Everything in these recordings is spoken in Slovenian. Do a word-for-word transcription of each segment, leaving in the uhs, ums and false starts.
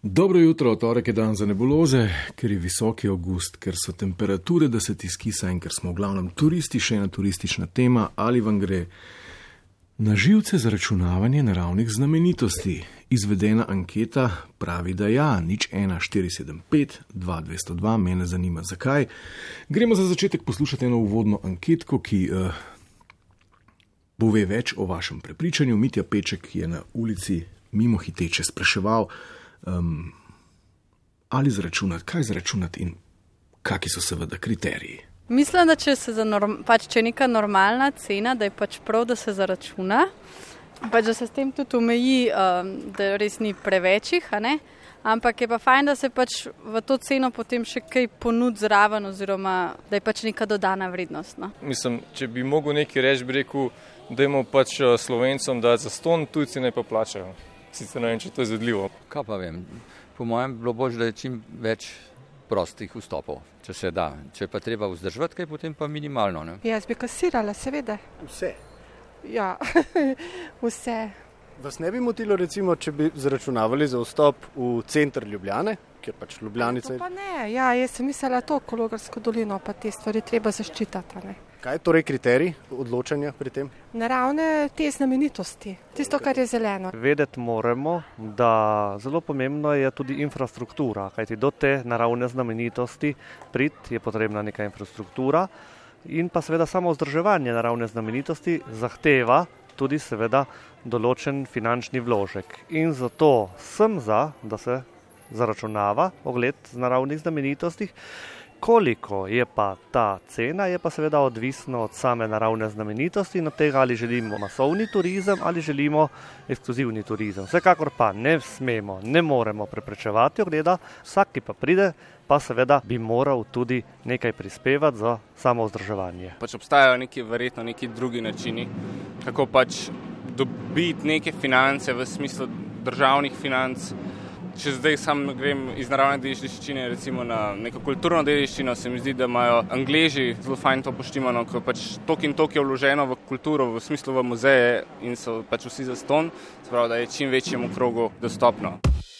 Dobro jutro, torek je dan za nebuloze, ker je visoki avgust, ker so temperature, da se ti skisa in ker smo v glavnem turisti, še ena turistična tema, ali vam gre na živce zaračunavanje naravnih znamenitosti. Izvedena anketa pravi, da ja, nič ena štiri sedem pet dva dve nula dva, mene zanima zakaj. Gremo za začetek poslušati eno uvodno anketko, ki uh, pove več o vašem prepričanju. Mitja Peček je na ulici mimo hiteče spraševal, Um, ali zračunati, kaj zračunati in kakšni so seveda kriteriji. Mislim, da če, se za norm, pač, če je neka normalna cena, da je pač prav, da se zaračuna, pač, da se s tem tudi omeji, um, da res ni prevečih, a ne? Ampak je pa fajn, da se pač v to ceno potem še kaj ponud zraven oziroma da je pač neka dodana vrednost. No? Mislim, če bi mogel nekaj reči, bi rekel, da imamo pač Slovencom dati za ston, tujci ne pa plačajo. Sicer ne vem, če to je izvedljivo. Kaj pa vem, po mojem bilo bolj, da je čim več prostih vstopov, če se da. Če pa treba vzdrževati kaj, potem pa minimalno. Ne? Jaz bi kasirala, seveda. Vse? Ja, vse. Vas ne bi motilo, recimo, če bi zaračunavali za vstop v center Ljubljane, kjer pač Ljubljanica... To pa ne, ja, jaz sem mislila to, Kologarsko dolino, pa te stvari treba zaščitati, ne. Kaj je torej kriterij odločanja pri tem? Naravne te znamenitosti, tisto, kar je zeleno. Vedeti moramo, da zelo pomembno je tudi infrastruktura, kajti do te naravne znamenitosti priti je potrebna neka infrastruktura in pa seveda samo vzdrževanje naravne znamenitosti zahteva tudi seveda določen finančni vložek. In zato sem za, da se zaračunava ogled z naravnih znamenitostih. Koliko je pa ta cena, je pa seveda odvisno od same naravne znamenitosti in od tega, ali želimo masovni turizem ali želimo ekskluzivni turizem. Vsekakor pa ne smemo, ne moremo preprečevati ogleda, vsak, ki pa pride, pa seveda bi moral tudi nekaj prispevati za samo vzdrževanje. Pač obstajajo neki verjetno neki drugi načini, kako pač dobiti neke finance v smislu državnih financ. Če zdaj sam grem iz naravne dediščine recimo na neko kulturno dediščino, se mi zdi, da imajo Angleži zelo fajn to poštimano, ko pač tok in tok je vloženo v kulturo, v smislu v muzeje in so pač vsi zastonj, se pravi, da je čim večjemu krogu dostopno.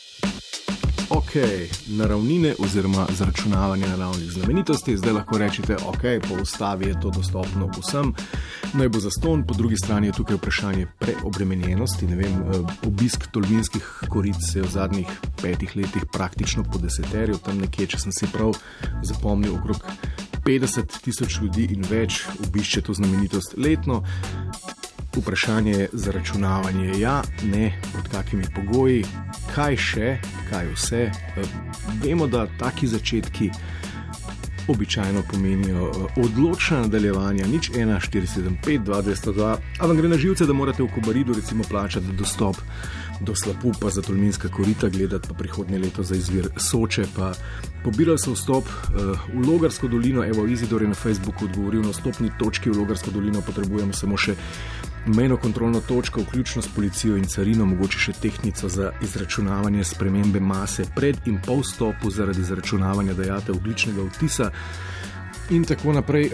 Ok, naravnine oziroma zaračunavanje naravnih znamenitosti, zdaj lahko rečete, ok, po ustavi je to dostopno vsem, naj bo zastonj, po drugi strani je tukaj vprašanje preobremenjenosti, ne vem, obisk Tolminskih korit se je v zadnjih petih letih praktično podeseteril, tam nekje, če sem si prav zapomnil, okrog petdeset tisoč ljudi in več obišče to znamenitost letno. Vprašanje je zaračunavanje, ja, ne, pod kakimi pogoji, kaj še, kaj vse. Vemo, da taki začetki običajno pomenijo odločna nadaljevanja, nič ena štiri sedem pet dva dve nula dva, a vam gre na živce, da morate v Kobaridu recimo plačati dostop do Slapu, pa za Tolminska korita gledati, pa prihodnje leto za izvir Soče, pa pobirali so vstop v Logarsko dolino. Evo, Izidor je na Facebooku odgovoril, na vstopni točki v Logarsko dolino potrebujemo samo še mejno kontrolno točko, vključno s policijo in carino, mogoče še tehtnico za izračunavanje spremembe mase pred in po vstopu zaradi izračunavanja dajatev ogljičnega odtisa in tako naprej.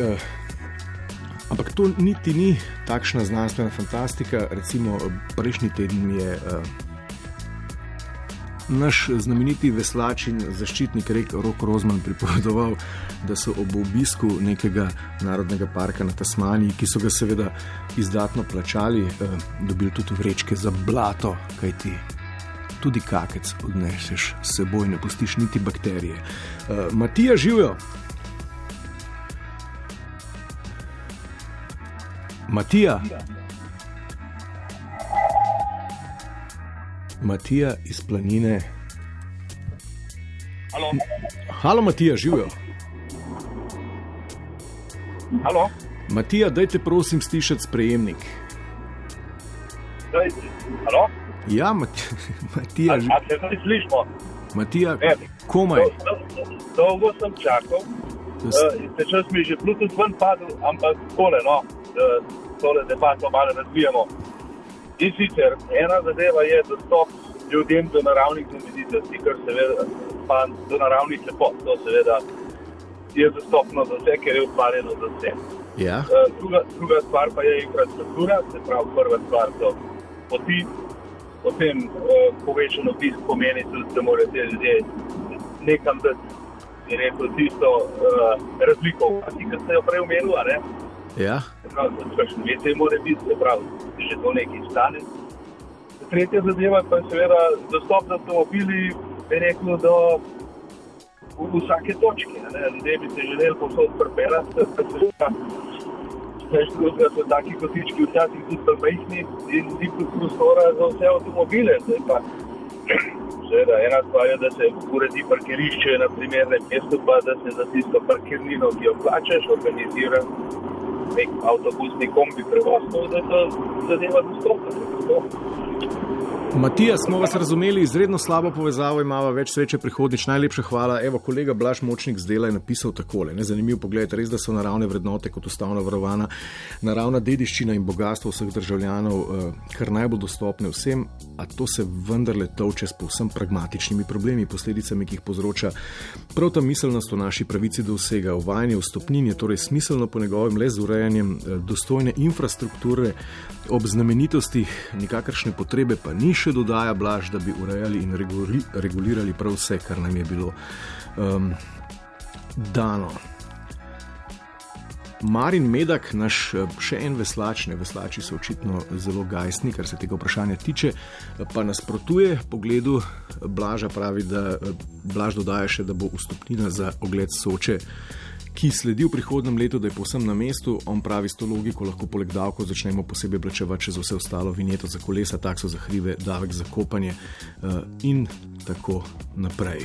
Ampak to niti ni takšna znanstvena fantastika. Recimo prejšnji teden je naš znameniti veslač in zaščitnik rek Rok Rozman pripovedoval, da so ob obisku nekega narodnega parka na Tasmaniji, ki so ga seveda izdatno plačali, dobili tudi vrečke za blato, kajti tudi kakec odneseš s seboj, ne pustiš niti bakterije. Matija, živijo! Matija? Matija iz Planine. Halo. Halo, Matija, živijo. Halo. Matija, dajte prosim stišati sprejemnik. Daj, halo. Ja, Mat- Matija, živijo. A se zdaj slišimo? Matija, Ne. komaj. Dolgo sem čakal, uh, in se čas mi je že Bluetooth ven padel, ampak tole, no, uh, tole debato malo razvijamo. In sicer, ena zadeva je dostop ljudem do naravnih znamenitosti, kar seveda pa do naravnih lepot. To seveda je dostopno za vse, ker je ustvarjeno za vse. Ja. Uh, druga, druga stvar pa je infrastruktura, se pravi prva stvar so poti, potem uh, povečan obisk pomeni tudi, da morajo te ljudje nekam dati, je rekel, tisto uh, razliko, ki ste jo prej omenili, a ne? Ja. Kakšen vece mora biti, se pravi, že to nekaj stane. Tretja zadeva pa je seveda dostop z avtomobili, bi rekel, do v vsake točki. Ljudje bi se želeli povsod pripeljati, več drugega so taki kotički včasih tudi majhni in ni prostora za vse avtomobile. Zdaj pa seveda ena stvar je, da se uredi parkirišče na primernem mestu, pa da se za tisto parkirnino, ki jo plačaš, organizira nek avtobusni kombi prevoz, da je to zadeva dostopna. Matija, smo vas razumeli, izredno slabo povezavo imava, več sreče prihodnič, najlepša hvala. Evo, kolega Blaž Močnik z Dela je napisal takole, ne, zanimiv pogled, res, da so naravne vrednote kot ustavno varovana, naravna dediščina in bogatstvo vseh državljanov kar najbolj dostopne vsem, a to se vendarle tolče s povsem pragmatičnimi problemi, posledicami, ki jih povzroča prav ta miselnost o naši pravici do vsega. Uvajanje vstopnin je torej smiselno po njegovem le z urejanjem dostojne infrastrukture, ob znamenitostih nikakršne potrebe pa ni, še dodaja Blaž, da bi urejali in regulirali prav vse, kar nam je bilo um, dano. Marin Medak, naš še en veslač, ne, veslači so očitno zelo gajstni, kar se tega vprašanja tiče, pa nasprotuje pogledu Blaža, pravi, da Blaž dodaja še, da bo vstopnina za ogled Soče, ki sledi v prihodnem letu, da je povsem na mestu. On pravi, s to logiko lahko poleg davkov začnemo posebej plačevati še za vse ostalo, vinjeto za kolesa, takso za hribe, davek za kopanje uh, in tako naprej.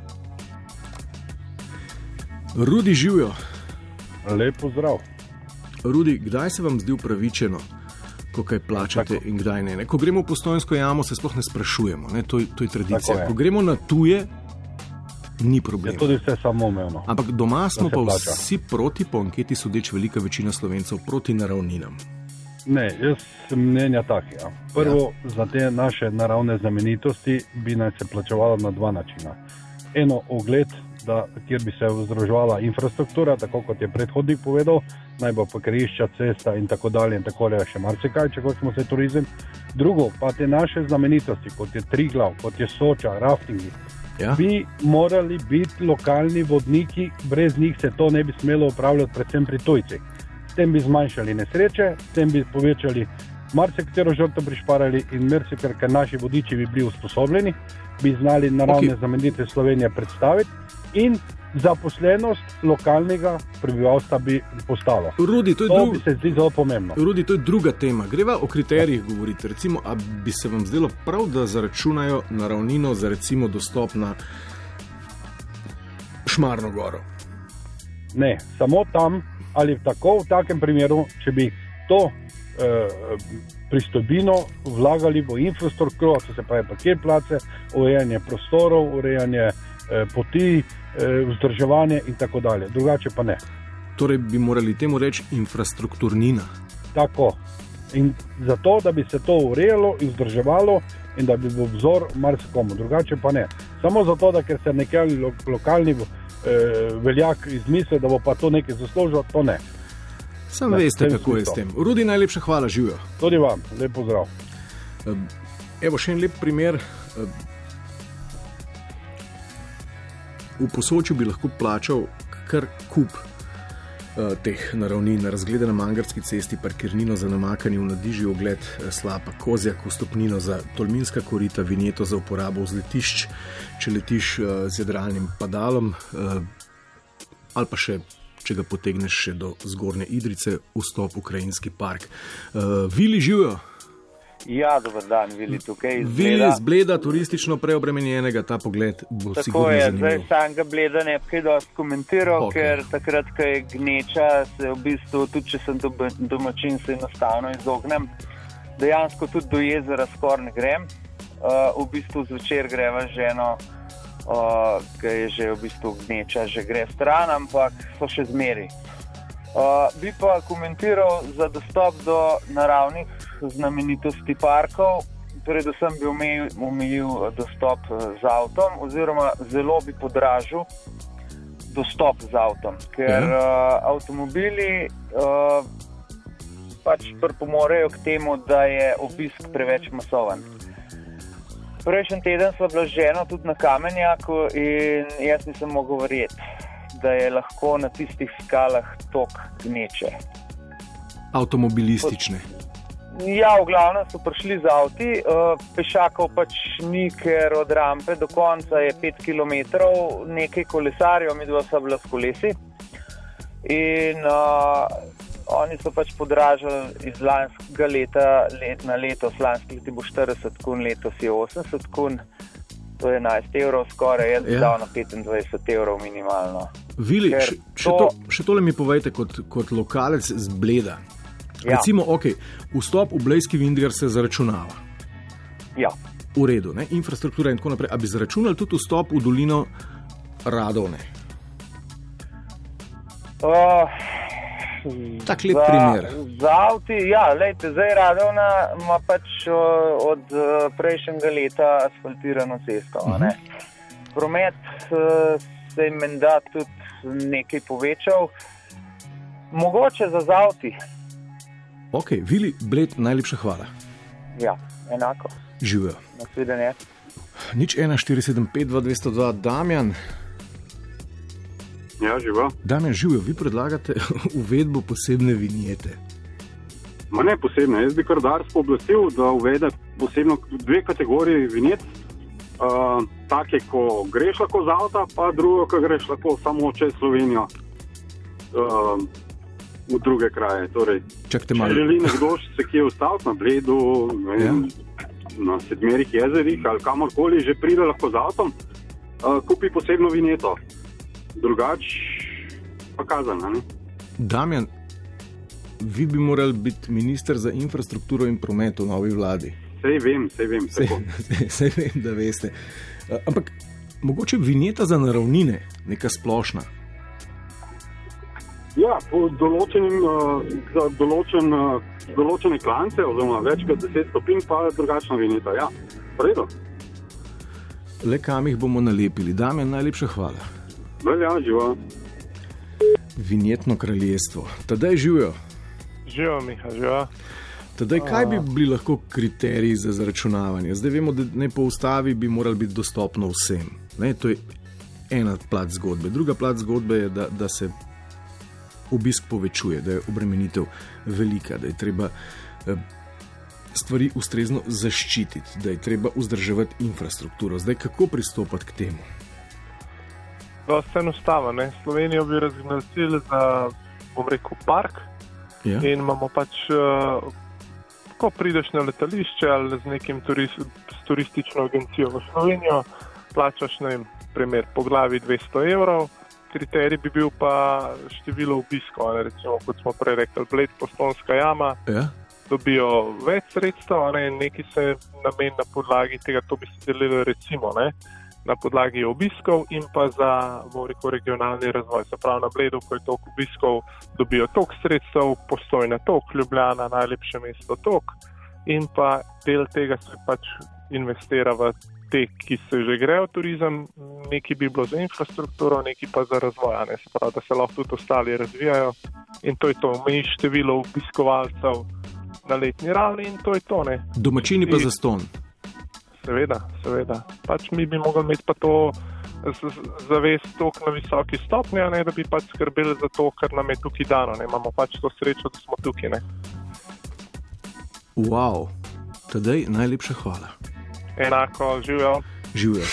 Rudi, živjo. Lep pozdrav. Rudi, kdaj se vam zdi upravičeno, ko kaj plačate tako. In kdaj ne? ne? Ko gremo v Postojnsko jamo, se sploh ne sprašujemo, ne? To, to je tradicija. Je. Ko gremo na tuje, ni problema. Je tudi vse samoumevno. Ampak doma smo pa plača. Vsi proti, po anketi sodeč velika večina Slovencev, proti naravninam. Ne, jaz sem mnenja tak. Ja. Prvo, ja. Za te naše naravne znamenitosti bi naj se plačevalo na dva načina. Eno, ogled, da, kjer bi se vzdrževala infrastruktura, tako kot je predhodnik povedal, naj bo parkirišča, cesta in tako dalje in tako dalje, še marsikaj, če hočemo se turizem. Drugo, pa te naše znamenitosti, kot je Triglav, kot je Soča, raftingi, ja. Bi morali biti lokalni vodniki, brez njih se to ne bi smelo upravljati, predvsem pri tujcih. S tem bi zmanjšali nesreče, s tem bi povečali marsikatero žrtev prišparali in marsikar, ker naši vodiči bi bili usposobljeni, bi znali naravne okay. znamenitosti Slovenije predstaviti in zaposlenost lokalnega prebivalstva bi postalo. Rudi, to je to drug... bi se zdi zelo pomembno. Rudi, to je druga tema. Greva o kriterijih govoriti. Recimo, a bi se vam zdelo prav, da zaračunajo naravnino za recimo dostop na Šmarno goro? Ne, samo tam ali tako v takem primeru, če bi to eh, pristojbino vlagali v infrastrukturo, to se pravi parkirplace, urejanje prostorov, urejanje eh, poti, vzdrževanje in tako dalje. Drugače pa ne. Torej bi morali temu reči infrastrukturnina. Tako. In zato, da bi se to urejalo in vzdrževalo in da bi bil vzor marsikomu. Drugače pa ne. Samo zato, da ker se nekaj lo, lokalni eh, veljak izmisli, da bo pa to nekaj zaslužil, to ne. Sam ne, veste, kako je s tem. Rudi, najlepša hvala, živjo. Tudi vam, lep pozdrav. Evo še en lep primer. V Posočju bi lahko plačal kar kup uh, teh naravnin, razgleda na Mangarski cesti, parkirnino za namakanje v Nadiži, ogled slapa Kozjak, vstopnino za Tolminska korita, vinjeto za uporabo vzletišč, če letiš uh, z jadralnim padalom, uh, ali pa še, če ga potegneš še do Zgornje Idrice, vstop v Krajinski park. Uh, Vili, živjo! Ja, dober dan, Vili tukaj iz Bleda. Vili iz Bleda, turistično preobremenjenega, ta pogled bo tako sigurno je, zanimiv. Tako je, zdaj samega Bleda ne bi kaj dosti komentiral, okay. Ker takrat, ko je gneča, se v bistvu, tudi če sem domačin, se enostavno izognem. Dejansko tudi do jezera skoraj ne grem. Uh, v bistvu zvečer greva z ženo, uh, ki je že v bistvu gneča, že gre stran, ampak so še zmeri. Uh, bi pa komentiral za dostop do naravnih znamenitosti parkov, predvsem bi omejil, omejil dostop z avtom oziroma zelo bi podražil dostop z avtom, ker uh, avtomobili uh, pač pripomorejo k temu, da je obisk preveč masoven. Prejšnji teden sva bila z ženo tudi na Kamenjaku in jaz nisem mogel verjeti, da je lahko na tistih skalah tok gneče. Avtomobilistične. Ja, v glavnem so prišli z avti, pešakov pač ni, ker od rampe do konca je pet kilometrov, nekaj kolesarjev, mi dva sva bila s kolesi. In uh, oni so pač podražili iz lanskega leta let na letos, lanskih leti bo štirideset kun, letos je osemdeset kun, to je enajst evrov skoraj, jaz bi ja. dal na petindvajset evrov minimalno. Vili, še, še, to, še tole mi povejte kot, kot lokalec z Bleda. Ja. Recimo, ok, vstop v Blejski Vintgar se zaračunava. Ja. V redu, ne? Infrastruktura in tako naprej. A bi zaračunali tudi vstop v dolino Radovne? Uh, tak lep za, primer. Za avti, ja, lejte, zdaj Radovna ima pač od prejšnjega leta asfaltirano cesto. Uh-huh. Ne? Promet se je menda tudi nekaj povečal. Mogoče za avti. Ok, Vili, Bled, najlepša hvala. Ja, enako. Živijo. Nasvidenje. Nič ena štiri sedem pet dva dvesto dva, Damjan. Ja, živo. Damjan, živijo, vi predlagate uvedbo posebne vinjete. Ma ne posebne, jaz bi kar Dars pooblastil, da uvede posebno dve kategoriji vinjet. Uh, take, ko greš lahko z avta, pa drugo, ko greš lahko samo čez Slovenijo. Uh, v druge kraje. Torej, Čakajte če malo. želi nekdo se kje ustaviti na Bledu, ja. na Sedmerih jezerih ali kamorkoli, že pride lahko z avtom, uh, kupi posebno vinjeto. Drugač pa kazan, ne? Damjan, vi bi morali biti minister za infrastrukturo in promet v novi vladi. Sej vem, sej vem. Sej, sej, sej vem, da veste. Uh, ampak mogoče vinjeta za naravnine, neka splošna. Ja, po določenim, uh, za določen, uh, določene klance, oziroma več kot deset stopinj, pa drugačna vinjeta. Ja, v redu. Le kam jih bomo nalepili. Damjan, najlepša hvala. Velja, živo. Vinjetno kraljestvo. Tadej živijo. Živijo, Miha, živijo. Tadej, kaj bi bili lahko kriteriji za zaračunavanje? Zdaj vemo, da ne po ustavi bi morali biti dostopno vsem. Ne, to je ena plat zgodbe. Druga plat zgodbe je, da, da se obisk povečuje, da je obremenitev velika, da je treba stvari ustrezno zaščititi, da je treba vzdrževati infrastrukturo. Zdaj, kako pristopati k temu? Dosta enostavno, ne? Slovenijo bi razglasili za, bom rekel, park ja. in imamo pač, ko prideš na letališče ali z nekim turist, s turistično agencijo v Slovenijo, plačaš, ne vem, primer, po glavi dvesto evrov, kriterij bi bil pa število obiskov, ne? Recimo, kot smo prej rekli, Bled, Postojnska jama, ja. dobijo več sredstev, ne? Neki se namen na podlagi tega, to bi se delilo recimo, ne? na podlagi obiskov in pa za, bom rekel, regionalni razvoj. Se pravi, na Bledu, ko je toliko obiskov, dobijo toliko sredstev, Postojna toliko, Ljubljana, najlepše mesto toliko in pa del tega se pač investira v te, ki se že grejo v turizem, neki bi bilo za infrastrukturo, neki pa za razvoj, ne? Se pravi, da se lahko tudi ostali razvijajo in to je to, omeji število obiskovalcev na letni ravni in to je to, ne. Domačini pa zastonj. Seveda, seveda. Pač mi bi mogli imeti pa to zavest toliko na visoki stopnji, ne, da bi pač skrbeli za to, kar nam je tukaj dano. Ne. Imamo pač to srečo, da smo tukaj. Ne. Wow, tadej najlepša hvala. Enako, živijo. Živijo.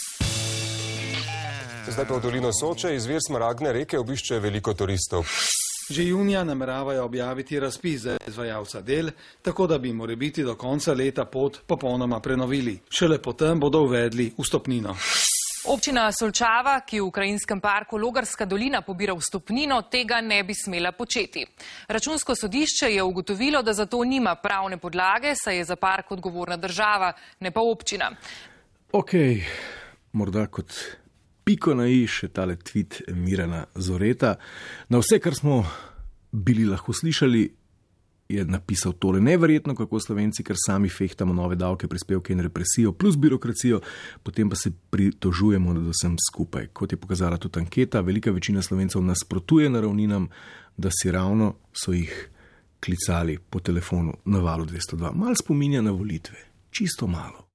Zdaj pa v dolino Soče, izvir Smaragdne reke obišče veliko turistov. Že junija nameravajo objaviti razpis za izvajalca del, tako da bi morebiti do konca leta pot popolnoma prenovili. Šele potem bodo uvedli vstopnino. Občina Solčava, ki v krajinskem parku Logarska dolina pobira vstopnino, tega ne bi smela početi. Računsko sodišče je ugotovilo, da za to nima pravne podlage, saj je za park odgovorna država, ne pa občina. Ok, morda kot piko na i še tale tweet Mirana Zoreta. Na vse, kar smo bili lahko slišali, je napisal tole. Neverjetno, kako Slovenci, ker sami fehtamo nove davke, prispevke in represijo, plus birokracijo, potem pa se pritožujemo nad vsem skupaj. Kot je pokazala tudi anketa, velika večina Slovencev nasprotuje naravninam, da si ravno so jih klicali po telefonu na valu dvesto dva. Mal spominja na volitve. Čisto malo.